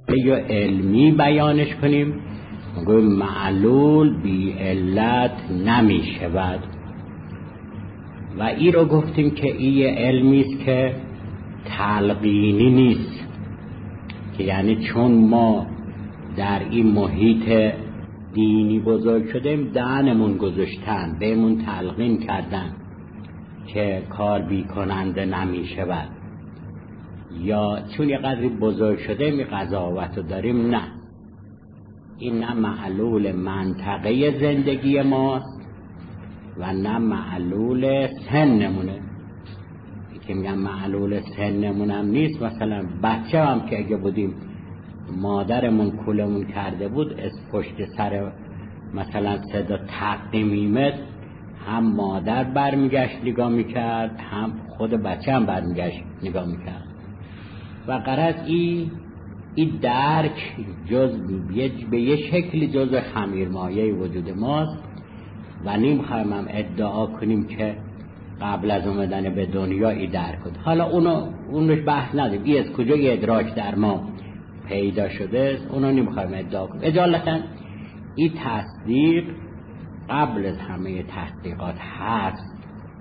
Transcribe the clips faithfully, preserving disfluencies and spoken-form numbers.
یا علمی بیانش کنیم، میگویم معلول بی علت نمی شود. و این رو گفتیم که این علمی است که تلقینی نیست، که یعنی چون ما در این محیط دینی بزرگ شدیم دهنمون گذاشتن، بهمون تلقین کردن که کار بی کننده نمی شود، یا چون یه قدری بزرگ شده می قضاوت رو داریم. نه، این نه معلول منطقه زندگی ماست و نه معلول سنمونه. که میگم معلول سنمون هم نیست. مثلا بچه هم که اگه بودیم مادرمون کولمون کرده بود از پشت سر مثلا صدا تقی میمد، هم مادر برمیگشت نگاه میکرد، هم خود بچه هم برمیگشت نگاه میکرد. و غرض این این درک جز به یه شکلی جز خمیرمایه وجود ماست و نمیخوایم هم ادعا کنیم که قبل از اومدن به دنیا این درک کد. حالا اونو اونش بحث ندیم، این از کجا یه ادراک در ما پیدا شده اونو نمیخوایم ادعا کنیم. اجالتا این تصدیق قبل از همه تحقیقات هست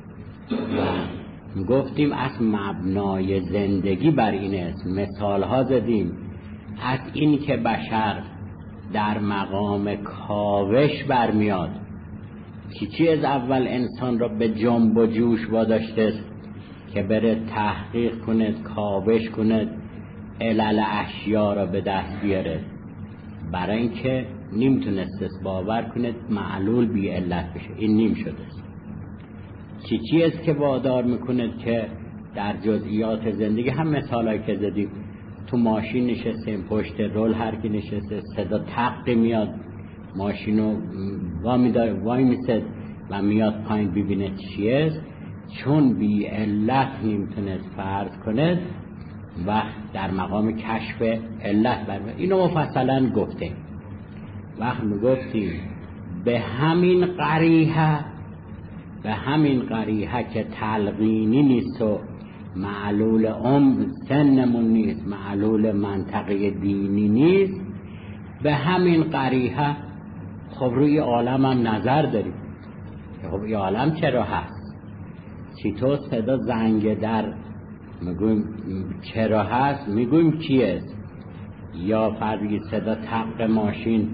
و گفتیم از مبنای زندگی بر این است. مثال ها زدیم از این که بشر در مقام کاوش برمیاد، کی چی از اول انسان را به جنب و جوش واداشته که بره تحقیق کند، کاوش کند، علل اشیا را به دست بیاره، برای اینکه نمیتونست باور کند معلول بی علت بشه. این نیم شده. چی چی است که وادار میکند که در جزئیات زندگی هم مثالایی که زدیم، تو ماشین نشستیم پشت رول هر کی نشسته صدا تق میاد، ماشینو وامی داره وای میسد و میاد پایین ببینه چیه، چون بی علت نمیتونه فرض کنه و در مقام کشف علت برمید. اینو مفصلا گفتیم. وقت میگفتیم به همین قریحه به همین قریحه که تلقینی نیست و معلول عمر سنمون نیست، معلول منطقه دینی نیست، به همین قریحه خب روی عالم هم نظر داریم. خب این عالم چرا هست؟ چطور صدا زنگ در میگویم چرا هست؟ میگویم چیه؟ یا فرضی صدا تق ماشین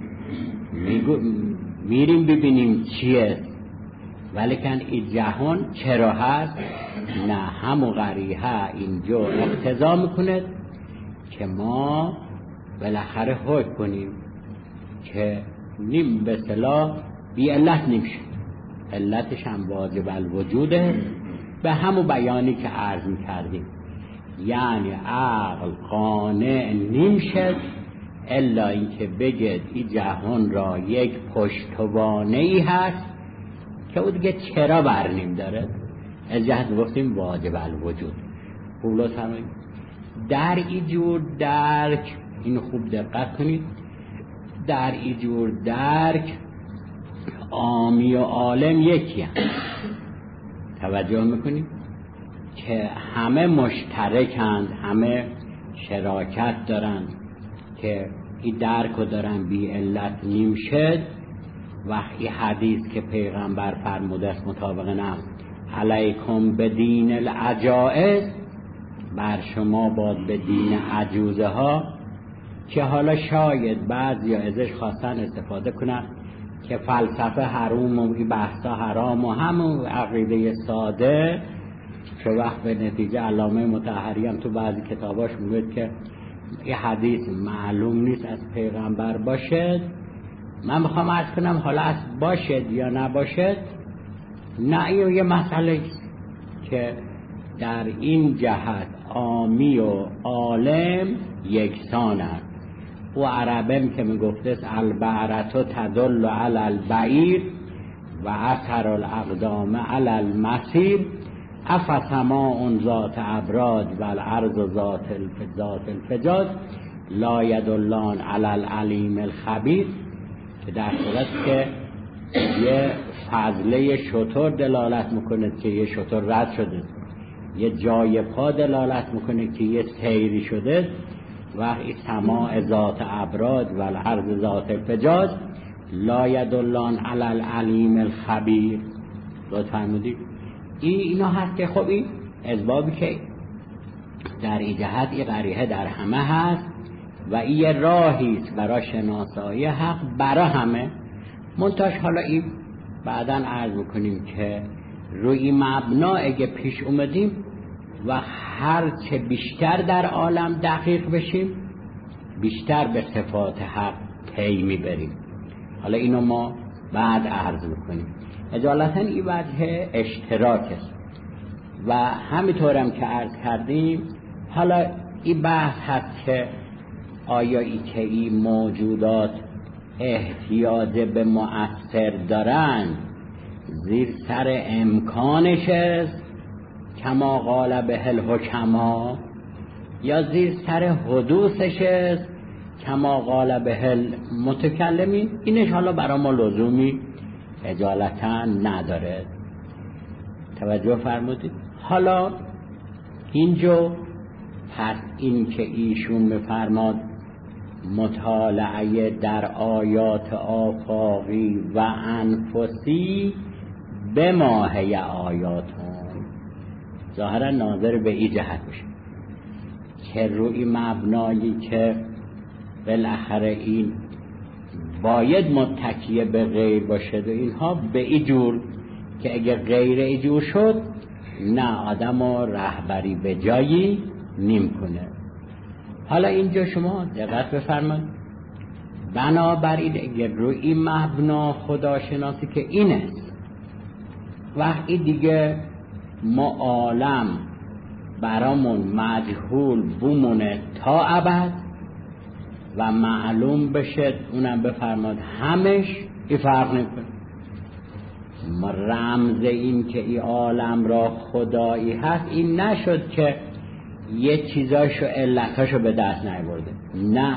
میریم ببینیم چیه، ولیکن این جهان چرا هست؟ نه، همون قریحه اینجا اقتضا میکنه که ما بالاخره حکم کنیم که نیم به صلاح بی علت نمیشه، علتش هم واجب الوجوده، به همون بیانی که عرض میکردیم. یعنی عقل قانع نمیشه الا اینکه بگید این جهان را یک پشتوانه ای هست که او دیگه چرا برنیم داره، از جهت گفتیم واجب الوجود. خوب فرمایید در این جور درک، اینو خوب دقت کنید، در این جور درک عامی و عالم یکی هم. توجه میکنید که همه مشترکند، همه شراکت دارند که این درک رو دارن بی علت نیمشد. وقتی حدیث که پیغمبر فرموده است مطابق نم علیکم به دین العجائز، بر شما باد به دین عجوزه ها، که حالا شاید بعضی ازش خواستن استفاده کنن که فلسفه حرام و بحثا حرام و همون عقیده ساده، که وقت به نتیجه علامه مطهری هم تو بعضی کتاباش میگه که این حدیث معلوم نیست از پیغمبر باشد. من میخوام عرض کنم حالا از باشد یا نباشد، نه این یه مسئله که در این جهت عامی و عالم یکسانند. و عربم که میگفته است البعرة تدل علی البعیر و اثر الاقدام علی المسیر، افسماء ذات ابراج و الارض ذات الفجاج لا یدلان علی العلیم الخبیر، که در صورت که یه فضله شتر دلالت میکنه که یه شتر رد شده، یه جای پا دلالت میکنه که یه سیری شده، و این سماع ذات ابراج و الارض ذات فجاج لا یدلان علی العلیم الخبیر. لطفاً فرمودید این اینا هست که خب این اسبابی که در این جهت این قریحه در همه هست و این راهی است برای شناسایی حق برای همه. منتاش حالا این بعداً عرض بکنیم که روی مبنا اگه پیش اومدیم و هر چه بیشتر در عالم دقیق بشیم بیشتر به صفات حق پی میبریم. حالا اینو ما بعد عرض بکنیم. اجالتا این وجه اشتراک است و همینطورم که عرض کردیم حالا این بحث هست که آیا ای که این موجودات احتیاج به مؤثر دارند زیر سر امکانش است کما قال به الحکما یا زیر سر حدوثش است کما قال به المتکلمین؟ اینش حالا برای ما لزومی اجالتا نداره. توجه فرمودید؟ حالا اینجا پس این که ایشون میفرماد مطالعه در آیات آفاقی و انفسی به ماهی آیاتون ظاهرا ناظر به این جهت باشه که روی مبنایی که بالاخره این باید متکیه به غیر باشد و اینها به این جور که اگه غیر این جور شد نه آدم و رهبری به جایی نیم کنه. حالا اینجا شما دقت بفرمایید بنابراین اگه روی این مبنا خداشناسی که این است وقتی دیگه ما عالم برامون مجهول بمونه تا ابد و معلوم بشه اونم بفرماد همش این فرق نکنه. ما رمز این که این عالم را خدایی هست این نشد که یه چیزاشو علتاشو به دست نیاورده، نه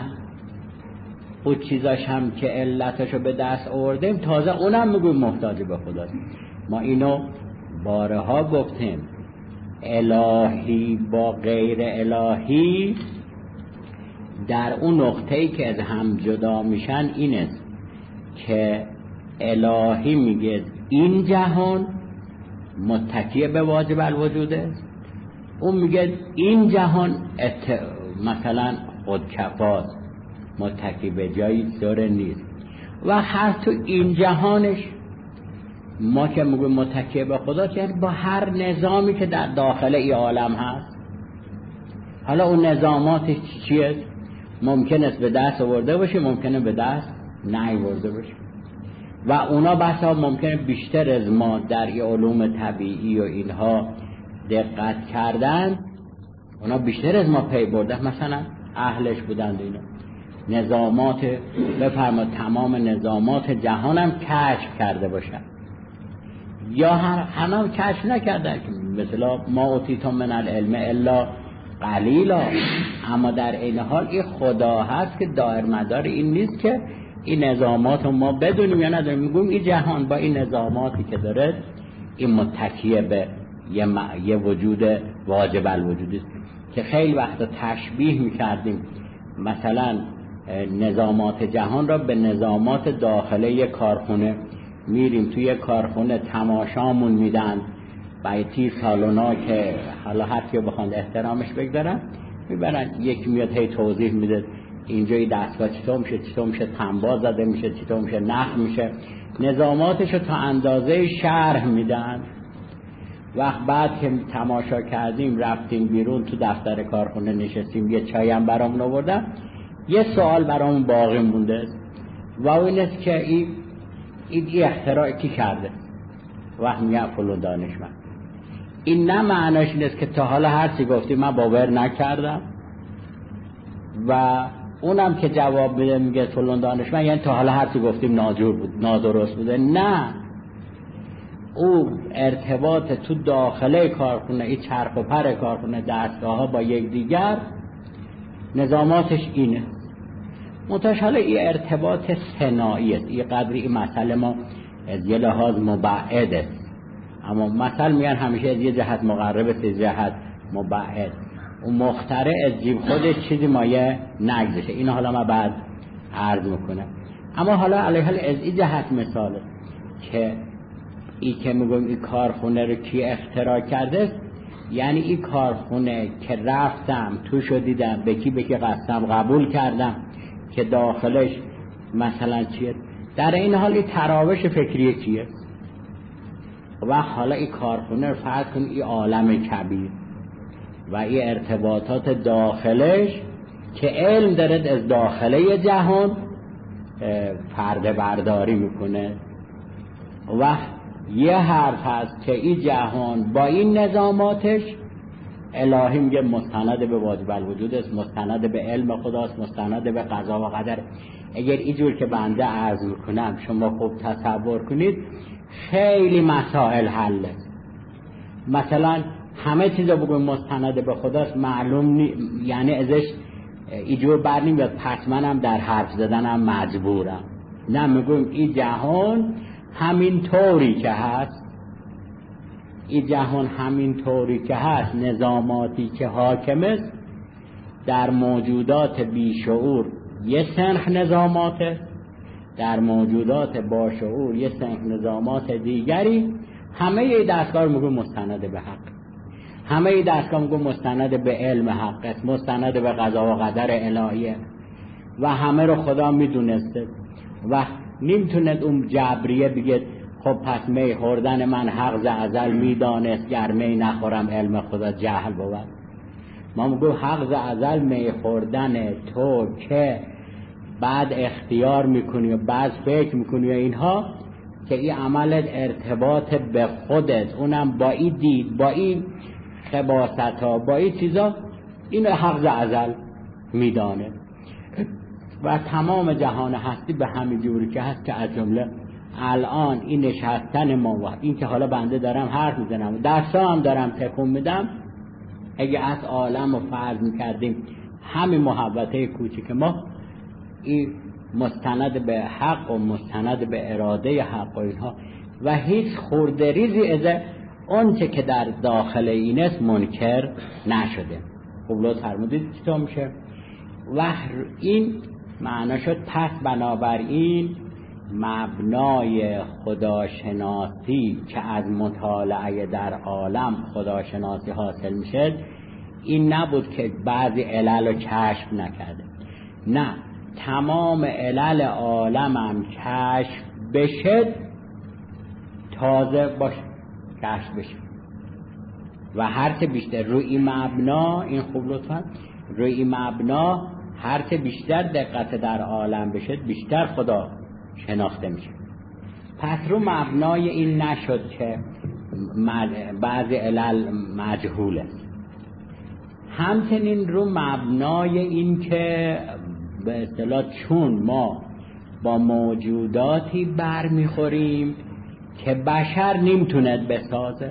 اون چیزاش هم که علتاشو به دست آوردیم تازه اونم میگویم محتاج به خداست. ما اینو بارها گفتیم الهی با غیر الهی در اون نقطه‌ای که از هم جدا میشن این است که الهی میگه این جهان متکی به واجب الوجود است، اون میگه این جهان ات... مثلا خودکفاست متکی به جایی داره نیست و هر تو این جهانش ما که میگویم متکی به خدا یعنی با هر نظامی که در داخل این عالم هست. حالا اون نظاماتش چیه؟ ممکن است به دست آورده باشه ممکنه به دست نیاورده باشه و اونا بسا ممکنه بیشتر از ما در این علوم طبیعی و اینها دقت کردن، اونا بیشتر از ما پی بردن مثلا اهلش بودند اینا نظامات بفرما تمام نظامات جهانم کشف کرده باشن یا همه کشف نکردن مثلا ما اوتیتم من العلم الا قلیلا، اما در این حال این خدا هست که دایر مدار این نیست که این نظامات رو ما بدونیم یا ندونیم. میگویم این جهان با این نظاماتی که داره این متکیه به یه, م... یه وجود واجب الوجود است که خیلی وقتا تشبیه میکردیم مثلا نظامات جهان را به نظامات داخله یک کارخونه. میریم توی کارخونه تماشامون میدن بایتی سالونا که حالا هر کی بخواد احترامش بگذارن میبرن یک میاد هی توضیح میده اینجا دستگاه چطور میشه چطور میشه تنبا زده میشه چطور میشه نخ میشه نظاماتشو تا اندازه شرح میدن. وقت بعد که تماشا کردیم رفتیم بیرون تو دفتر کارخونه نشستیم یه چای هم برامون آوردن یه سوال برامون باقی مونده و این است که این این اختراع کی کرده؟ وقت میگه فلان دانشمند. این نه معناش این است که تا حالا هر چی گفتیم من باور نکردم و اونم که جواب میده میگه فلان دانشمند یعنی تا حالا هر چی گفتیم ناجور بود نادرست بوده. نه، او ارتباط تو داخله کارخونه این چرخ و پر کارخونه دستگاه ها با یک دیگر نظاماتش اینه. منتها حالا این ارتباط صناعی است این قدری این مسئله ما از یه لحاظ مبعد است اما مثل میگن همیشه از یه جهت مقرب است از جهت مبعد. اون مخترع از جیب خودش چیزی مایه نگذشه. اینو حالا ما بعد عرض میکنم. اما حالا علیه حال از این جهت مثاله که ای که میگم این کارخونه رو کی اختراع کرده، یعنی این کارخونه که رفتم توشو دیدم، به کی به کی قسم قبول کردم که داخلش مثلا چیه، در این حال این تراوش فکری کیه؟ و حالا این کارخونه رو فرض کن این عالم کبیر و این ارتباطات داخلش که علم دارد از داخله جهان پرده برداری میکنه و یه حرف هست که این جهان با این نظاماتش الهی میگه مستند به واجب الوجود است، مستند به علم خداست، مستند به قضا و قدر. اگر اینجور که بنده عرض میکنم شما خوب تصور کنید خیلی مسائل حله. مثلا همه چیزا بگویم مستند به خداست معلوم نی... یعنی ازش اینجور بر نمیاد پس منم در حرف زدنم مجبورم. نه، میگویم این جهان همین طوری که هست، این جهان همین طوری که هست، نظاماتی که حاکم است در موجودات بیشعور یه سنخ نظاماته، در موجودات باشعور یه سنخ نظامات دیگری، همه یه دستگاه میگو مستند به حق، همه یه دستگاه میگو مستند به علم حق است، مستند به قضا و قدر الهیه و همه رو خدا میدونسته و نمیتوند اون جبریه بگه خب پس می خوردن من حق ز ازل میدانست گر می نخورم علم خدا جهل بود. ما میگو حق ز ازل می خوردن تو که بعد اختیار میکنی و بعد فکر میکنی و اینها که این عملت ارتباط به خودت، اونم با این دید، با این خباست ها، با این چیزا، اینو حق ز ازل میدانه و تمام جهان هستی به همین جوری که هست که از جمله الان این نشستن ما و این که حالا بنده دارم حرف میزنم درسا هم دارم تکون میدم، اگه از عالم رو فرض میکردیم همین محبته کوچیک ما این مستند به حق و مستند به اراده حق و اینها و هیچ خوردریزی از اون چه که در داخل این است منکر نشده. خب لطف فرمودید چطور میشه و این معنا شد. پس بنابراین مبنای خداشناسی که از مطالعه در عالم خداشناسی حاصل میشه این نبود که بعضی علل رو کشف نکرده، نه، تمام علل عالم هم کشف بشه، تازه باشه کشف بشه و هرچه بیشتر روی این مبنا، این خوب لطفا روی این مبنا هرچه بیشتر دقت در عالم بشه بیشتر خدا شناخته میشه. پس رو مبنای این نشد که بعضی علل مجهوله، همچنین رو مبنای این که به اصطلاح چون ما با موجوداتی برمیخوریم که بشر نمیتوند بسازه،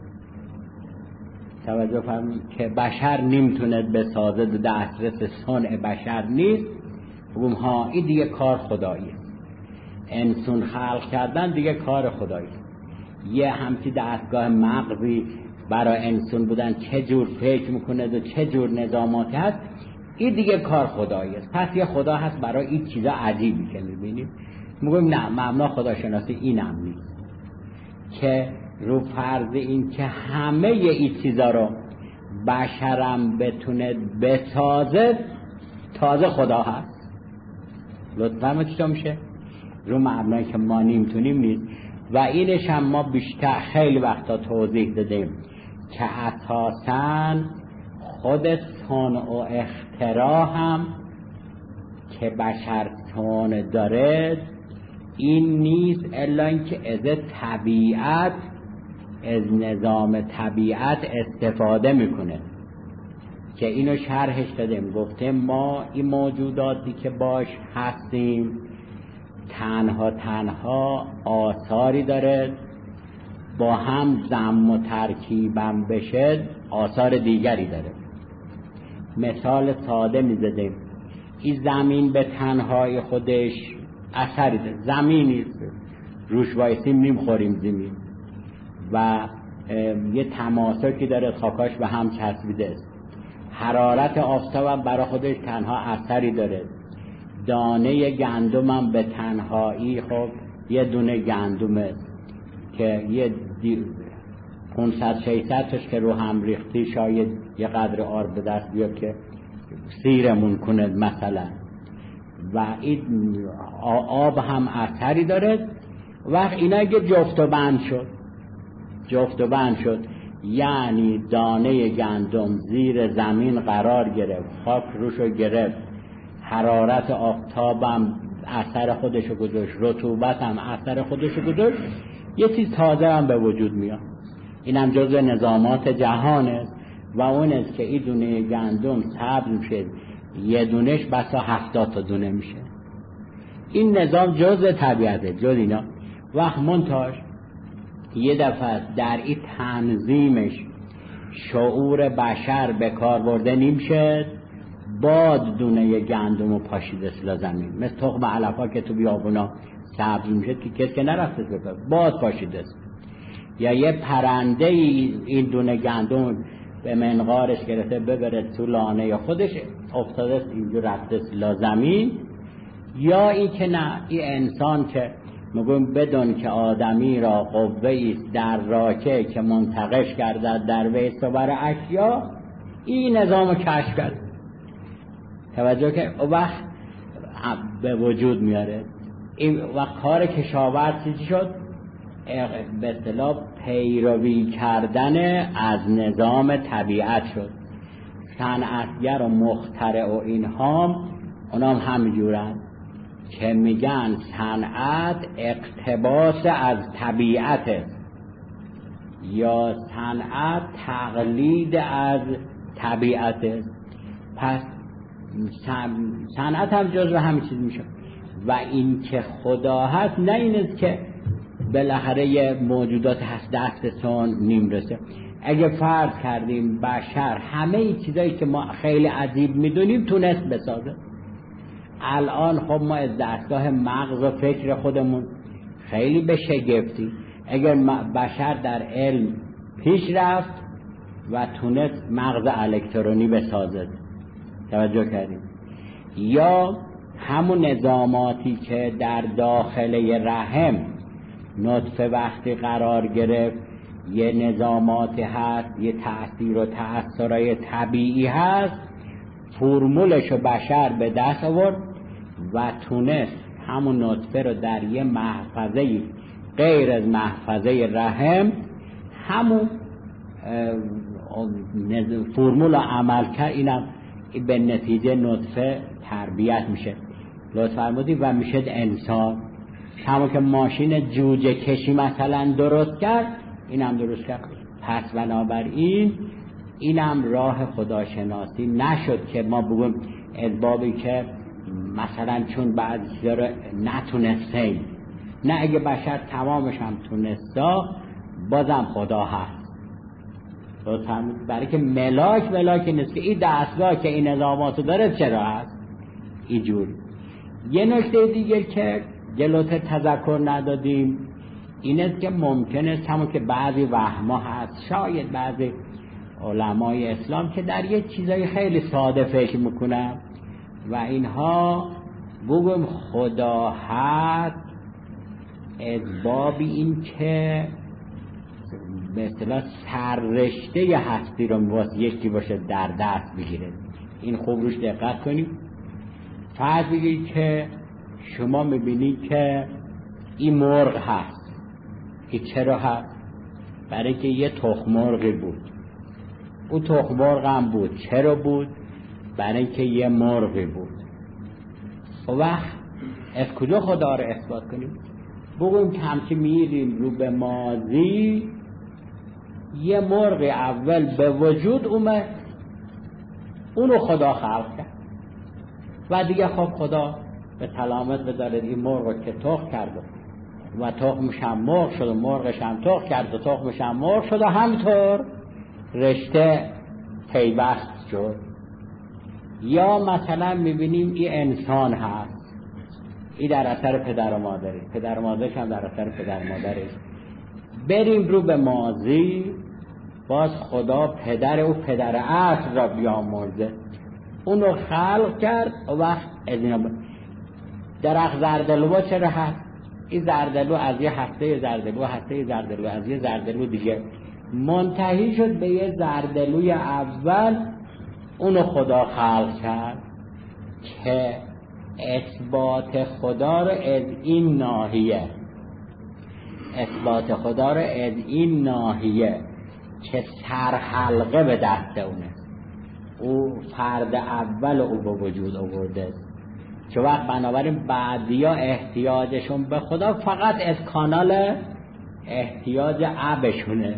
توجه فرمایید که بشر نمیتوند بسازه، دسترس صنع بشر نیست، بگم ها این دیگه کار خداییه، انسان خلق کردن دیگه کار خدایی، یه همچی دستگاه مغزی برای انسان بودن چه جور فکر میکنه و چه جور نظاماتی هست، این دیگه کار خدایی است. پس یه خدا هست برای این چیزا عجیبی که میبینیم. میگم نه، مبنا خداشناسی اینم نیست که رو فرض این که همه این چیزا رو بشرم بتونه بسازه تازه خدا هست. لطفا ما چطور میشه؟ رو مبنایی که ما نمیتونیم نیست و اینش هم ما بیشتر خیلی وقتا توضیح دادیم که اساساً خود صنع و اختراع هم که بشر صنع داره این نیست الا اینکه از طبیعت، از نظام طبیعت استفاده میکنه که اینو شرحش دادیم. گفته ما این موجوداتی که باش هستیم تنها تنها آثاری داره، با هم ضم و ترکیبم بشه آثار دیگری داره. مثال ساده میزدیم، این زمین به تنهای خودش اثری داره، زمینی روش وایسیم نمیخوریم زمین و یه تماسکی داره، خاکاش به هم چسبیده است. حرارت آفتاب هم برای خودش تنها اثری داره. دانه گندم هم به تنهایی خب یه دونه گندمه که یه پانصد ششصد تاش که رو هم ریختی شاید یه قدر آرد به دست بیاد که سیرمون کنه مثلا. و این آب هم اثری داره. وقت اینا اگه جفت و بند شد جفت و بند شد یعنی دانه گندم زیر زمین قرار گرفت، خاک روشو گرفت، حرارت آفتابم اثر خودشو گذاشت، رطوبت هم اثر خودشو گذاشت، یه چیز تازه هم به وجود میاد. این هم جزء نظامات جهانه و اون است که این دونه گندم سبز میشه، یه دونش بسا هفتاد تا دونه میشه. این نظام جزء طبیعته، جز اینا. وقت منتاج یه دفعه در این تنظیمش شعور بشر به کار برده نمیشه، باد دونه گندم و پاشیده سلا زمین، مثل تخم علفا که تو بیابونا سبز میشه که کسی که نرفته بکار باد پاشیده. یا یه پرنده این دونه گندم به منقارش گرفته ببره تو لانه یا خودش افتاده اینجور رفته سلا زمین. یا این که نه، این انسان که میگویم بدون که آدمی را قوه است در راکه که منتقش گردد در ویست و بر اشیا، این نظام کشف کرد. توجه که وقت به وجود میاره. این وقت کار کشاورز چی شد؟ به اصطلاح پیروی کردن از نظام طبیعت شد. صنعتگر و مخترع و اینها اونام همینجورن که میگن صنعت اقتباس از طبیعته یا صنعت تقلید از طبیعته. پس صنعت هم جزو همین چیز میشه. و این که خدا هست نه این است که بالاخره یه موجودات هست دستتون نیمرسه. اگه فرض کردیم بشر همه ای چیزایی که ما خیلی عجیب میدونیم تونست بسازه، الان خب ما از دستگاه مغز و فکر خودمون خیلی به شگفتی. اگر بشر در علم پیش رفت و تونست مغز الکترونی بسازه، توجه کردیم، یا همون نظاماتی که در داخل رحم نطفه وقتی قرار گرفت یه نظاماتی هست، یه تأثیر و تأثیرای طبیعی هست، فرمولشو بشر به دست آورد و تونست همون نطفه رو در یه محفظه غیر از محفظه رحم همون فرمول عمل کرد. اینم به نتیجه نطفه تربیت میشه، لطف فرمودید، و میشه انسان. همون که ماشین جوجه کشی مثلا درست کرد اینم درست کرد. پس بنابراین اینم راه خداشناسی نشد که ما بگیم اسبابی که مثلا چون بعضی چیزا رو نتونستیم، نه، اگه بشر تمامش هم تونستا بازم خدا هست. برای که ملاک ملاک نیست که این دستگاه که این نظاماتو داره چرا هست اینجور. یه نکته دیگه که جلوتر تذکر ندادیم این است که ممکنه همون که بعضی وهما هست، شاید بعضی علمای اسلام که در یه چیزای خیلی ساده فکر میکنن و اینها بگم خدا هست اسبابی این که به اصطلاح سررشته هستی رو واسه یکی باشه در دست بگیره. این خوب روش دقت کنید. فرض بگید که شما میبینید که این مرغ هست. این چرا هست؟ برای که یه تخم مرغی بود. اون تخم مرغ هم بود. چرا بود؟ برای که یه مرغی بود. و وقت از کجا خدا رو اثبات کنیم؟ بگویم که همچه میریم رو به ماضی، یه مرغ اول به وجود اومد، اونو خدا خلق کرد و دیگه خب خدا به سلامت بدارد این مرغ که تخم کرد و تخمش هم مرغ شد و مرغش هم تخم کرد و تخمش هم مرغ شد و همطور رشته پیوست شد. یا مثلا میبینیم این انسان هست، این در اثر پدر و مادری، پدر و مادرش هم در اثر پدر و مادرش. بریم رو به ماضی، باز خدا پدر او پدر اصل را بیامرزه، اونو خلق کرد و وقت از اینا ب... درخت زردلو چرا هست؟ این زردلو از یه هسته زردلو هسته زردلو از یه زردلو دیگه منتهی شد به یه زردلوی اول، اونو خدا خلق کرد که اثبات خدا رو از این ناحیه اثبات خدا رو از این ناحیه که سرحلقه به دست اونه، او فرد اول او به وجود آورده، چه وقت بنابراین بعدیا احتیاجشون به خدا فقط از کانال احتیاج ابشونه،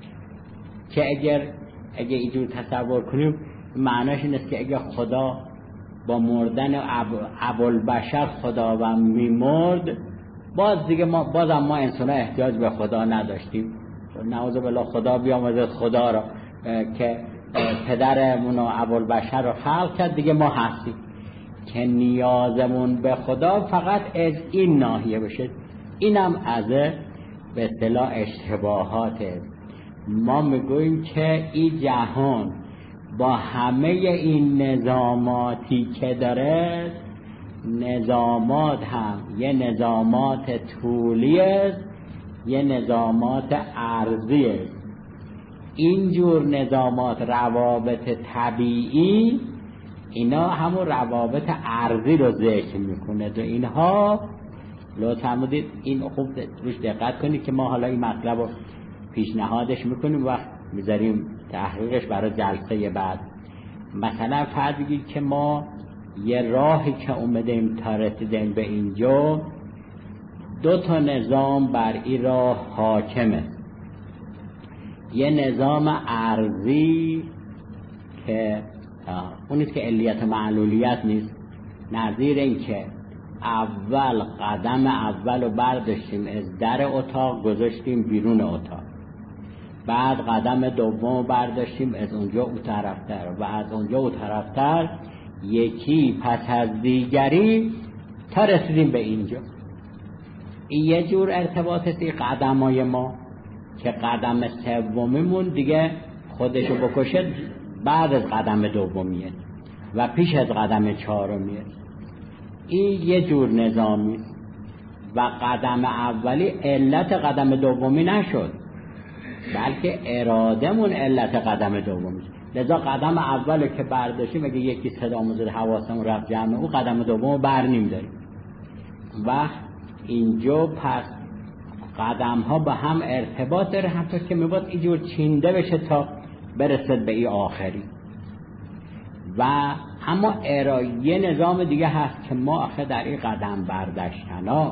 که اگر اگه اینجور تصور کنیم معناش این است که اگر خدا با مردن ابوالبشر خداوند میمرد، باز دیگه ما بازم ما انسان ها احتیاج به خدا نداشتیم، نعوذ بالله خدا بیامرزد خدا را که پدرمون و ابوالبشر رو خلق کرد، دیگه ما هستیم که نیازمون به خدا فقط از این ناحیه بشه. اینم از به اصطلاح اشتباهاته. ما میگوییم که این جهان با همه این نظاماتی که داره، نظامات هم یه نظامات طولی است یه نظامات عرضی است. اینجور نظامات روابط طبیعی اینا همون روابط عرضی رو ذکر میکنه و اینها لطفا بودید این خوب روش دقت کنید که ما حالا این مطلب رو پیشنهادش میکنیم و میذاریم تحقیقش برای جلسه بعد. مثلا فرض بگید که ما یه راهی که اومدیم تا رسیدیم به اینجا، دو تا نظام بر این راه حاکمه، یه نظام عرضی که اون نیست که علیت و معلولیت نیست، نظیر این که اول قدم اول رو برداشتیم از در اتاق گذاشتیم بیرون اتاق، بعد قدم دوم برداشتیم از اونجا او طرفتر و از اونجا او طرفتر، یکی پس از دیگری تا رسیدیم به اینجا. این یه جور ارتباط است. این قدم های ما که قدم سومیمون دیگه خودشو بکشه بعد از قدم دومیه و پیش از قدم چهارمیه. این یه جور نظامی و قدم اولی علت قدم دومی نشد، بلکه ارادمون علت قدم دومی. لذا قدم اول که برداشتیم اگه یکی صدا مزد حواسمون رفت جمع، او قدم دوم بر نمی‌داریم. و اینجا پس قدم ها با هم ارتباط داره، همطور که میباید اینجور چینده بشه تا برسد به این آخری. و اما ارائه نظام دیگه هست که ما آخه در این قدم برداشتن ها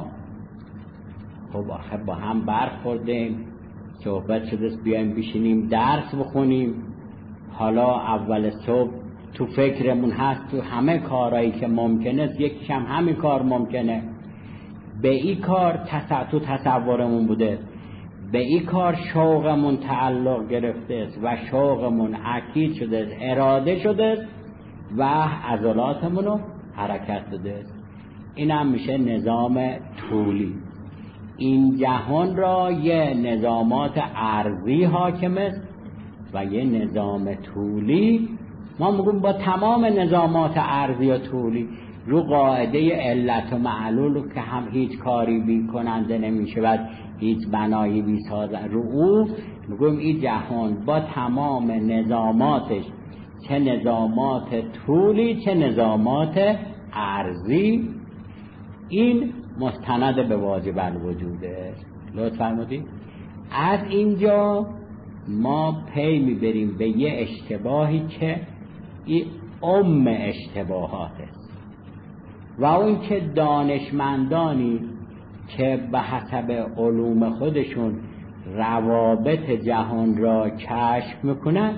خب آخه با هم برخوردیم، صحبت شده بیایم بشینیم درس بخونیم، حالا اول صبح تو فکرمون هست تو همه کارهایی که ممکنه است، یکیش هم همین کار ممکنه، به این کار تص... تو تصورمون بوده، به این کار شوقمون تعلق گرفته است و شوقمون عقید شده است، اراده شده است و عضلاتمون رو حرکت داده است. این هم میشه نظام طولی. این جهان را یه نظامات عرضی حاکم است و یه نظام طولی. ما میگیم با تمام نظامات عرضی و طولی رو قاعده علت و معلول که هم هیچ کاری بی کننده نمیشه و هیچ بنایی بی سازه رو او، میگیم این جهان با تمام نظاماتش، چه نظامات طولی چه نظامات عرضی، این مستند به واجب الوجوده. لطف فرمودید. از اینجا ما پی میبریم به یه اشتباهی که این ام اشتباهات است و اون که دانشمندانی که به حسب علوم خودشون روابط جهان را کشف میکنن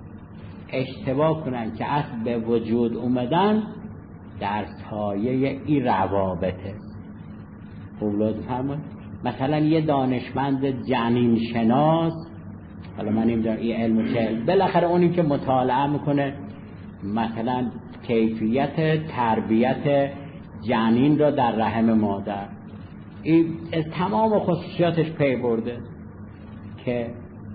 اشتباه کنن که اصل به وجود اومدن در سایه این روابط است. خوب لطف فرمایید. مثلا یه دانشمند جنین شناس، حالا من نمیدونم این علم چه، بالاخره اونی که مطالعه میکنه مثلا کیفیت تربیت جنین را در رحم مادر، این از تمام خصوصیاتش پی برده که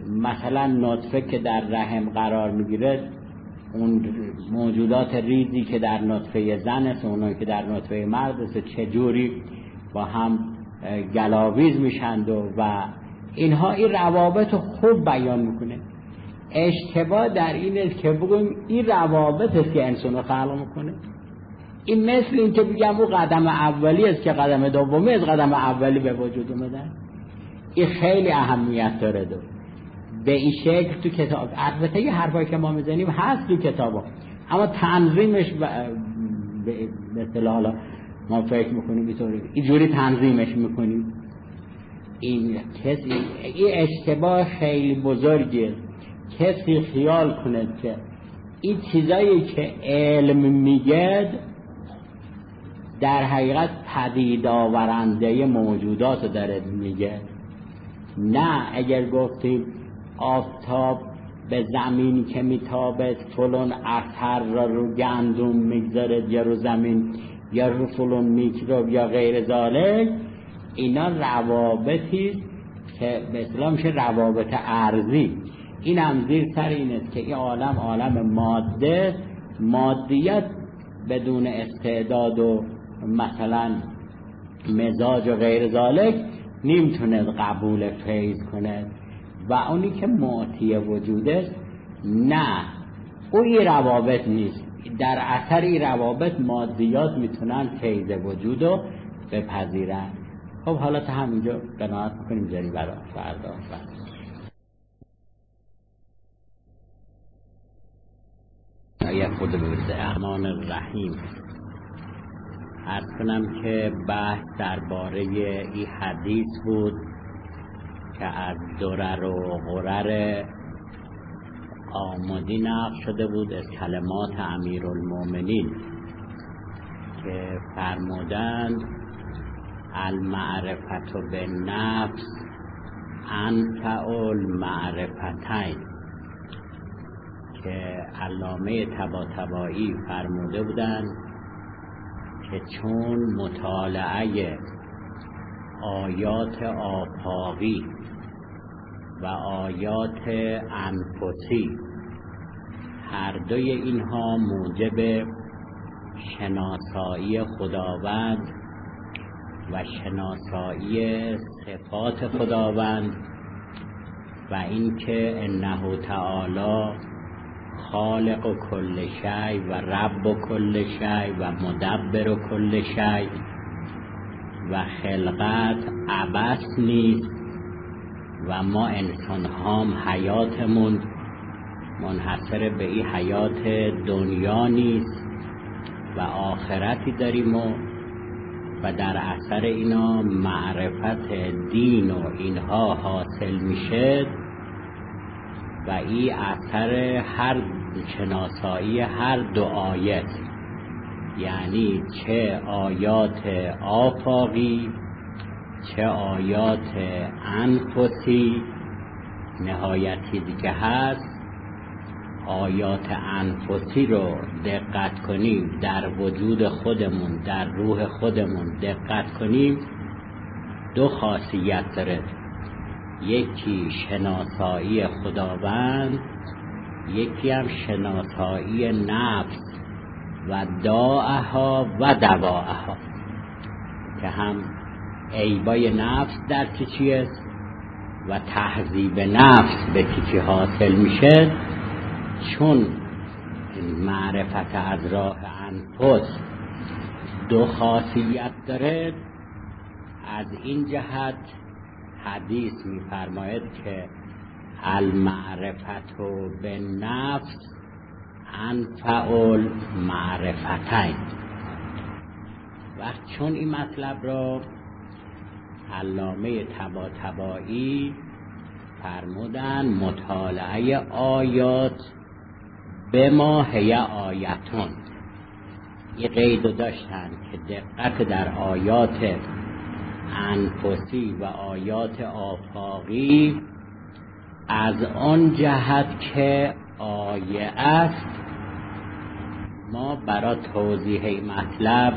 مثلا نطفه که در رحم قرار میگیره، اون موجودات ریزی که در نطفه زن است، اونایی که در نطفه مرد است، چجوری با هم گلاویز میشند و, و اینها این روابط رو خوب بیان میکنه. اشتباه در این است که بگویم این روابط است که انسان رو خلق میکنه. این مثل این که بگم اون قدم اولی است که قدم دومی از قدم اولی به وجود اومدن. این خیلی اهمیت داره. دو به این شکل تو کتاب، البته یه حرفایی که ما میزنیم هست تو کتابا، اما تنظیمش به اصطلاح حالا ما فکر میکنیم اینطوری اینجوری تنظیمش میکنیم. این کسی این اشتباه خیلی بزرگیه. کسی خیال کنه که این چیزایی که علم میگه در حقیقت پدید آورنده موجودات داره میگه. نه، اگر گفتیم آفتاب به زمین که میتابه فلان اثر را رو گندم میگذاره یا رو زمین یا رو فلان میکروب یا غیر ذالک، اینا روابطی که به اصطلاح میشه روابط ارضی. این هم زیر سر این است که این عالم عالم ماده، مادیت بدون استعداد و مثلا مزاج و غیر ذالک نمیتونه قبول فیض کنه. و اونی که معطی وجوده نه، او این روابط نیست. در اثر این روابط مادیات میتونن فیض وجود رو بپذیرن. خب حالا تا همینجا قناعت میکنیم، جاری برای فردا فردا آیه خود بسم الرحمن الرحیم. عرض کنم که بحث درباره این حدیث بود که از درر و غرر آمدی نقل شده بود از کلمات امیرالمومنین که فرمودند المعرفت بالنفس انفع المعرفتین، که علامه طباطبایی فرموده بودند که چون مطالعه آیات آفاقی و آیات انفسی هر دوی اینها موجب شناسایی خداوند و شناسایی صفات خداوند و اینکه انه تعالی خالق کل شیء و رب کل شیء و مدبر کل شیء و خلقت عبث نیست و ما انسان هم حیاتمون منحصر به این حیات دنیا نیست و آخرتی داریم و, و در اثر اینا معرفت دین و اینها حاصل میشه و این اثر هر شناسایی هر دو آیت، یعنی چه آیات آفاقی چه آیات انفسی. نهایتی که هست آیات انفسی رو دقت کنیم، در وجود خودمون در روح خودمون دقت کنیم، دو خاصیت داره. یکی شناسایی خداوند، یکی هم شناسایی نفس و داعها و دواعها، که هم عیبای نفس در چی است و تهذیب نفس به چی حاصل میشه. چون معرفت از راه انفس دو خاصیت داره، از این جهت حدیث میفرماید که المعرفت به نفس انفع المعرفتین. وقت چون این مطلب را علامه طباطبایی فرمودن مطالعه آیات به ما هی آیتون، یه قیدو داشتن که دقت در آیات انفسی و آیات آفاقی از آن جهت که آیه است ما برای توضیح مطلب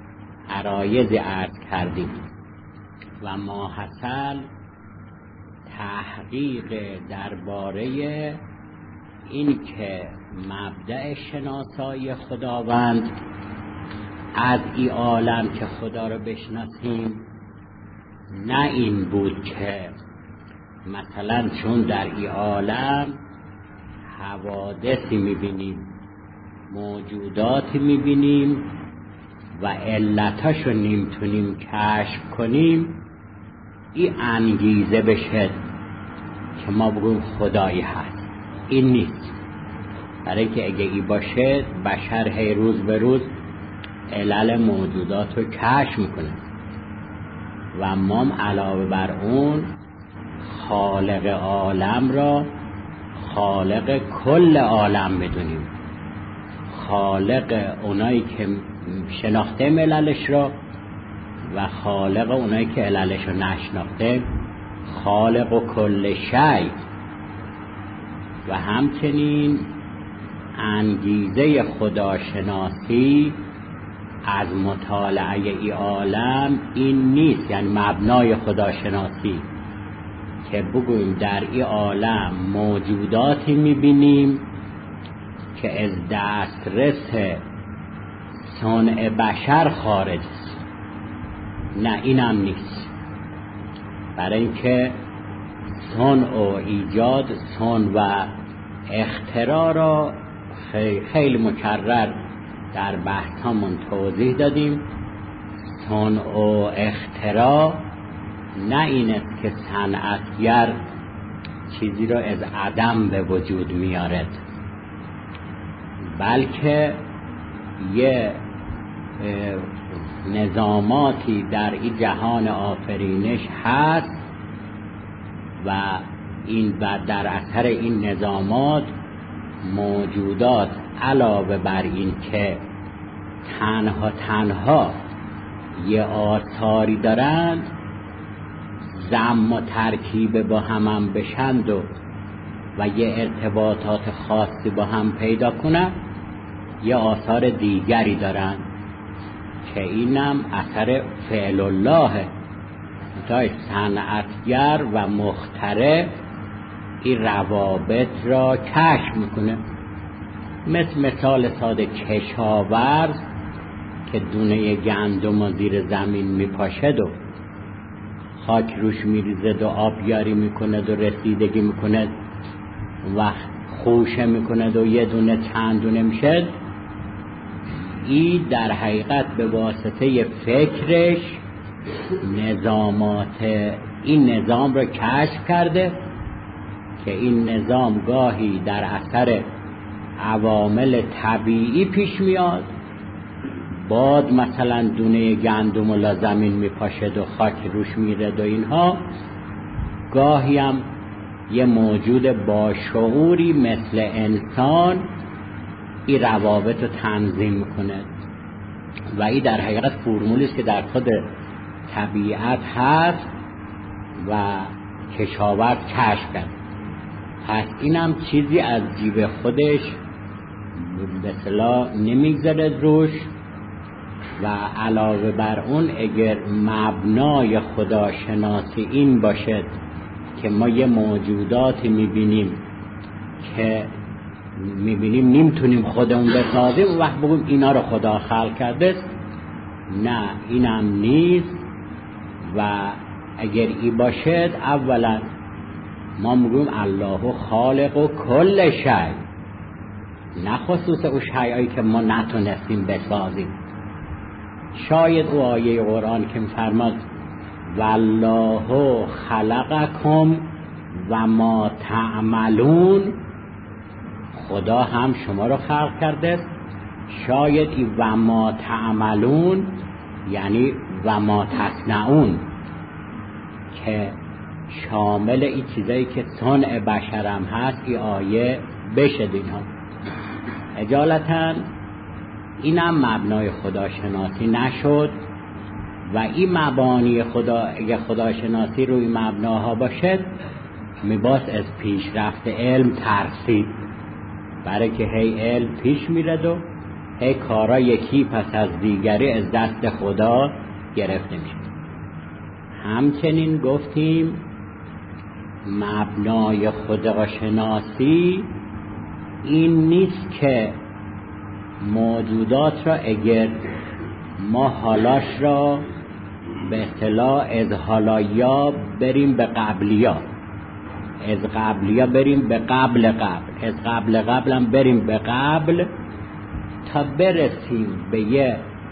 عرایض عرض کردیم و ما حاصل تحقیق درباره این که مبدأ شناسایی خداوند از این عالم که خدا رو بشناسیم نه این بود که مثلا چون در این عالم حوادثی میبینیم، موجوداتی میبینیم و علتاشو نمیتونیم کشف کنیم، این انگیزه بشه که ما بگویم خدایی هست. این نیست. برای که اگه ای باشه بشر هی روز به روز علل موجودات رو کشف میکنه و ما علاوه بر اون خالق عالم را خالق کل عالم بدونیم، خالق اونایی که شناخته مللش را و خالق اونایی که عللش رو نشناخته، خالق و کل شی. و همچنین انگیزه خداشناسی از مطالعه ای عالم این نیست، یعنی مبنای خداشناسی که بگوییم در ای عالم موجوداتی میبینیم که از دسترس صنع بشر خارج است. نه، اینم نیست. برای اینکه صنع و ایجاد، صنع و اختراع را خیلی مکرر در بحثامون توضیح دادیم. صنع و اختراع نه این است که صنعتگر چیزی را از عدم به وجود میارد، بلکه یه نظاماتی در این جهان آفرینش هست و این و در اثر این نظامات موجودات علاوه بر این که تنها تنها یه آثاری دارند، ضم و ترکیب با هم هم بشند و و یه ارتباطات خاصی با هم پیدا کنند، یه آثار دیگری دارند که اینم اثر فعل الله. تا صنعتگر و مخترع این روابط را کشف میکنه. مثل مثال ساده کشاورز که دونه گندم و زیر زمین میپاشد و خاک روش میریزد و آبیاری میکند و رسیدگی میکند، وقت خوشه میکند و یه دونه چند دونه میشد. این در حقیقت به واسطه فکرش نظامات این نظام رو کشف کرده که این نظام گاهی در اثر عوامل طبیعی پیش میاد. باد مثلا دونه گندم و زمین میپاشد و خاک روش میرد و اینها. گاهی هم یه موجود با شعوری مثل انسان این روابط رو تنظیم میکنه و این در حقیقت فرمولی است که در خود طبیعت هست و کشاورز کشف کرد. پس اینم چیزی از جیب خودش به اصطلاح نمیگذارد روش و علاوه بر اون اگر مبنای خداشناسی این باشد که ما یه موجوداتی میبینیم که میبینیم نمیتونیم خودمون بسازیم و وقت بگیم اینا رو خدا خلق کرده، نه، اینم نیست. و اگر ای باشد اولا ما میگیم الله خالق و کل شی، نه خصوص اون شیئی که ما نتونستیم بسازیم. شاید او آیه قرآن که میفرماد والله خلقکم و ما تعملون، خدا هم شما رو خلق کرده. شاید این و ما تعملون یعنی و ما تصنعون که شامل این چیزایی که صنع بشرم هست این آیه بشه اینها. اجالتا اینم مبنای خداشناسی نشد و این مبانی خدا اگه خداشناسی روی مبناها باشد میباس از پیشرفت علم ترسید، برای که هی علم پیش میرد و هی کارا یکی پس از دیگری از دست خدا گرفته میشه. همچنین گفتیم مبنای خودشناسی این نیست که موجودات را اگر ما حالاش را به اصطلاح از حالیا بریم به قبلیا، از قبلیا بریم به قبل قبل، از قبل قبل هم بریم به قبل تا برسیم به یه